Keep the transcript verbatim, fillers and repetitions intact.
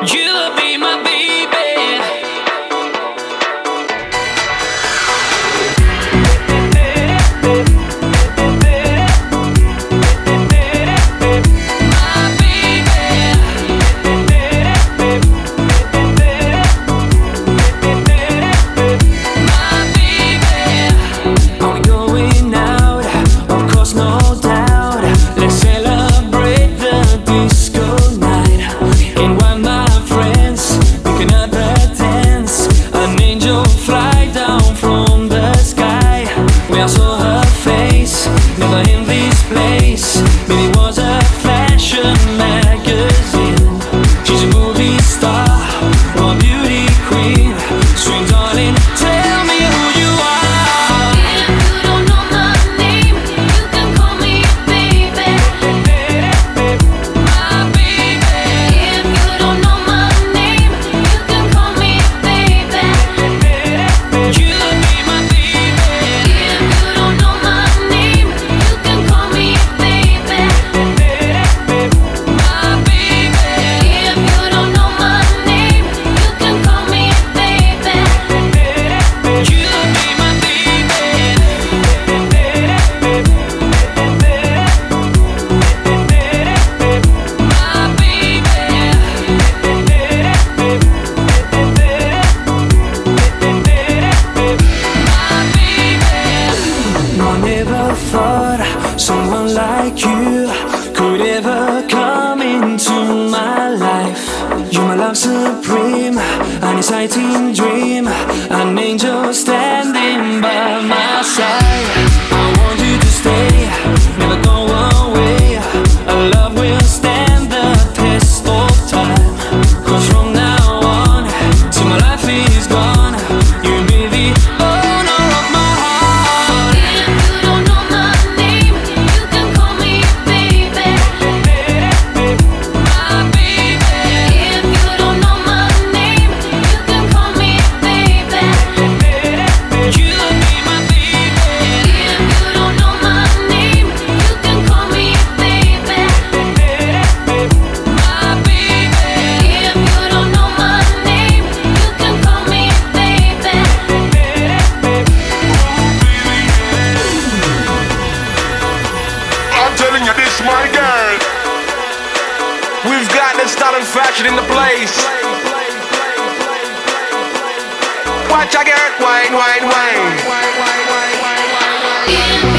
You'll be my baby. My baby. My baby. Are we going out? Of course, no doubt. Let's celebrate the disco night. And while my friends pick another dance, an angel fly down from the sky. When I saw her face, never in this place. Maybe it was a fashion magazine. She's a movie star, or a beauty queen. Sweet darling, tell me who you are. If you don't know my name, you can call me baby. My baby. If you don't know my name, you can call me baby. You'll be my baby. If you don't know my name, you can call me baby. My baby. If you don't know my name, you can call me baby. You'll be my baby. My baby. No, I never thought someone like you could ever come into my life. You're my love supreme, an exciting dream, an angel standing by my side. I want you to stay, never go away. Our love will stand the test of time. 'Cause from now on, till my life is gone, you'll be the owner of my heart. If you don't know my name, you can call me baby. My baby. If you don't know my name, you can call me baby. You'll be my baby. If you don't know my name, you can call me baby. My baby. If you don't know my name, you can call me baby. I'm telling you this, my girl. We've got the style and fashion in the place. Watch I get wine, wine, wine. If